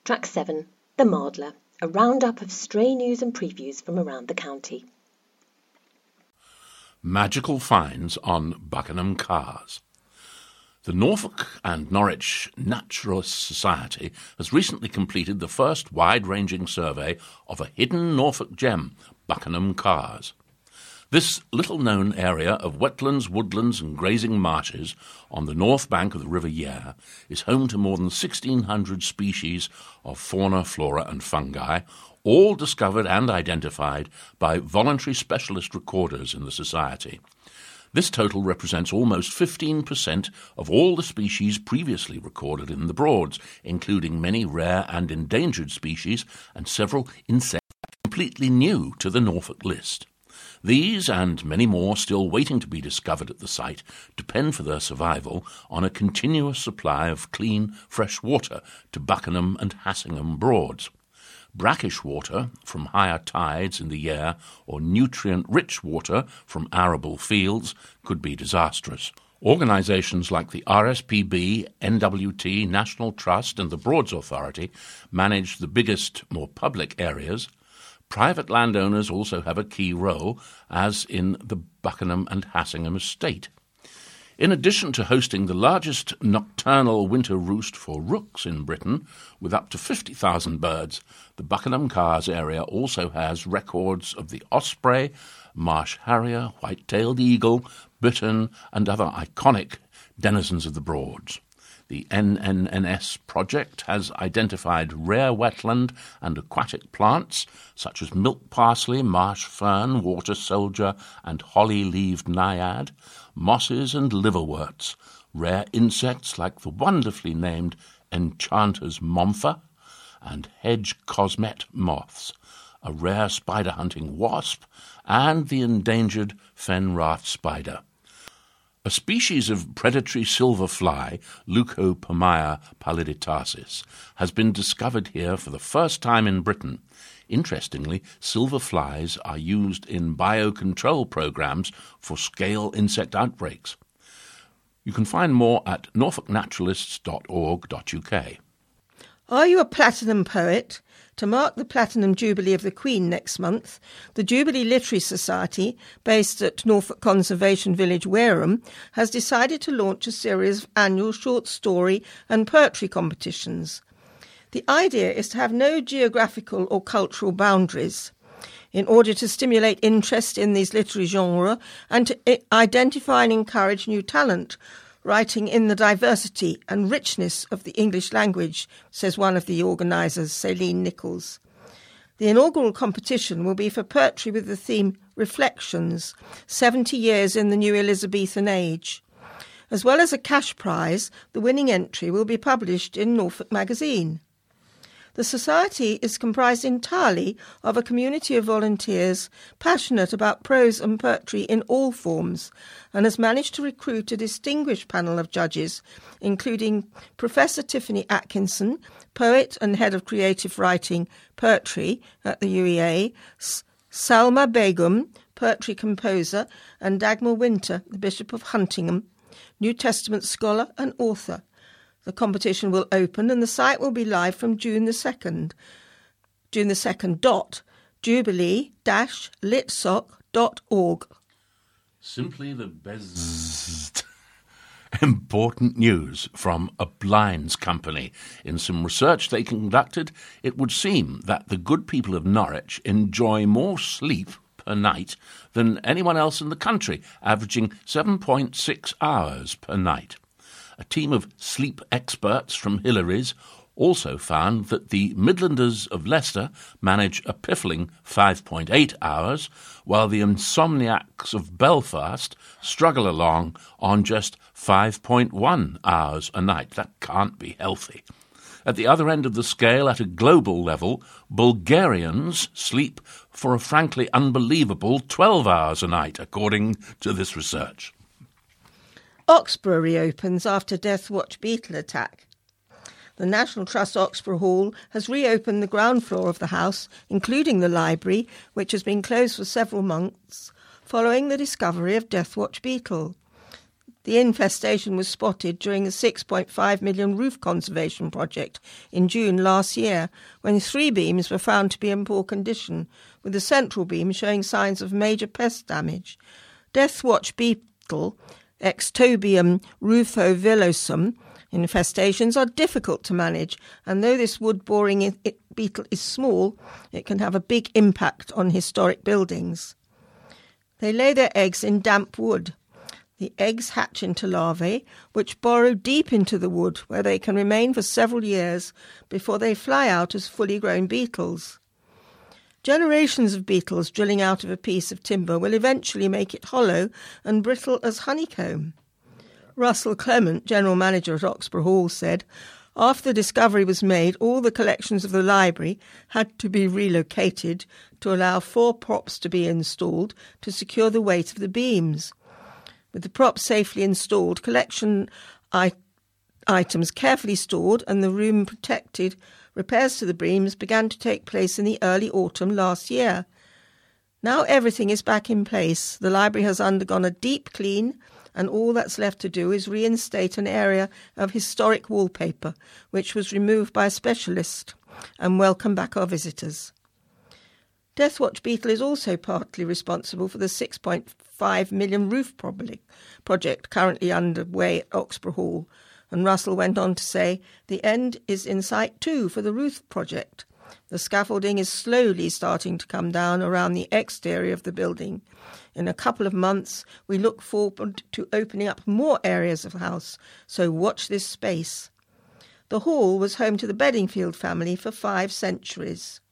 Track 7, The Mardler, a roundup of stray news and previews from around the county. Magical finds on Buckenham Cars. The Norfolk and Norwich Naturalist Society has recently completed the first wide-ranging survey of a hidden Norfolk gem, Buckenham Cars. This little-known area of wetlands, woodlands and grazing marshes on the north bank of the River Yare is home to more than 1,600 species of fauna, flora and fungi, all discovered and identified by voluntary specialist recorders in the Society. This total represents almost 15% of all the species previously recorded in the Broads, including many rare and endangered species and several insects completely new to the Norfolk list. These, and many more still waiting to be discovered at the site, depend for their survival on a continuous supply of clean, fresh water to Buckenham and Hassingham Broads. Brackish water from higher tides in the Yare or nutrient-rich water from arable fields could be disastrous. Organisations like the RSPB, NWT, National Trust and the Broads Authority manage the biggest, more public areas. Private landowners also have a key role, as in the Buckenham and Hassingham estate. In addition to hosting the largest nocturnal winter roost for rooks in Britain, with up to 50,000 birds, the Buckenham Cars area also has records of the osprey, marsh harrier, white-tailed eagle, bittern and other iconic denizens of the Broads. The NNNS project has identified rare wetland and aquatic plants such as milk parsley, marsh fern, water soldier and holly-leaved naiad, mosses and liverworts, rare insects like the wonderfully named enchanter's mompha and hedge cosmet moths, a rare spider-hunting wasp, and the endangered fen raft spider. A species of predatory silver fly, Leucopomia palliditasis, has been discovered here for the first time in Britain. Interestingly, silver flies are used in biocontrol programs for scale insect outbreaks. You can find more at norfolknaturalists.org.uk. Are you a platinum poet? To mark the Platinum Jubilee of the Queen next month, the Jubilee Literary Society, based at Norfolk Conservation Village, Wareham, has decided to launch a series of annual short story and poetry competitions. The idea is to have no geographical or cultural boundaries in order to stimulate interest in these literary genres and to identify and encourage new talent, writing in the diversity and richness of the English language, says one of the organisers, Celine Nichols. The inaugural competition will be for poetry with the theme Reflections, 70 Years in the New Elizabethan Age. As well as a cash prize, the winning entry will be published in Norfolk Magazine. The Society is comprised entirely of a community of volunteers passionate about prose and poetry in all forms, and has managed to recruit a distinguished panel of judges, including Professor Tiffany Atkinson, poet and head of creative writing poetry at the UEA, Salma Begum, poetry composer, and Dagmar Winter, the Bishop of Huntingham, New Testament scholar and author. The competition will open and the site will be live from June the 2nd. Jubilee-litsoc.org. Simply the best. Important news from a blinds company. In some research they conducted, it would seem that the good people of Norwich enjoy more sleep per night than anyone else in the country, averaging 7.6 hours per night. A team of sleep experts from Hillary's also found that the Midlanders of Leicester manage a piffling 5.8 hours, while the insomniacs of Belfast struggle along on just 5.1 hours a night. That can't be healthy. At the other end of the scale, at a global level, Bulgarians sleep for a frankly unbelievable 12 hours a night, according to this research. Oxborough reopens after Death Watch beetle attack. The National Trust Oxborough Hall has reopened the ground floor of the house, including the library, which has been closed for several months, following the discovery of Death Watch beetle. The infestation was spotted during the 6.5 million roof conservation project in June last year, when 3 beams were found to be in poor condition, with the central beam showing signs of major pest damage. Deathwatch beetle Extobium rufovillosum infestations are difficult to manage, and though this wood-boring beetle is small, it can have a big impact on historic buildings. They lay their eggs in damp wood. The eggs hatch into larvae, which burrow deep into the wood, where they can remain for several years before they fly out as fully grown beetles. Generations of beetles drilling out of a piece of timber will eventually make it hollow and brittle as honeycomb. Russell Clement, General Manager at Oxburgh Hall, said, "After the discovery was made, all the collections of the library had to be relocated to allow 4 props to be installed to secure the weight of the beams. With the props safely installed, collection items carefully stored and the room protected, repairs to the beams began to take place in the early autumn last year. Now everything is back in place. The library has undergone a deep clean, and all that's left to do is reinstate an area of historic wallpaper, which was removed by a specialist, and welcome back our visitors." Deathwatch beetle is also partly responsible for the 6.5 million roof project currently underway at Oxburgh Hall, and Russell went on to say, "The end is in sight too for the roof project. The scaffolding is slowly starting to come down around the exterior of the building. In a couple of months, we look forward to opening up more areas of the house, so watch this space." The hall was home to the Bedingfield family for 5 centuries.